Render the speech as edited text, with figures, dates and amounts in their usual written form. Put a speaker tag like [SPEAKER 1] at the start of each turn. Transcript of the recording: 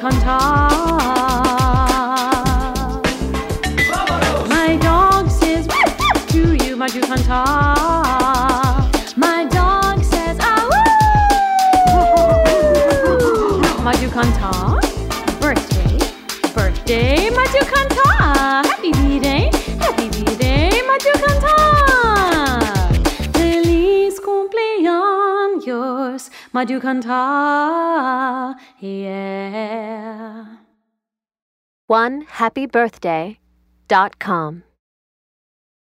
[SPEAKER 1] cantar. My dog says to you, Madu cantar. My dog says Madu cantar. Birthday, Madu cantar. Happy birthday, Madu cantar. Feliz cumpleaños, Madu cantar. Yeah.
[SPEAKER 2] OneHappyBirthday.com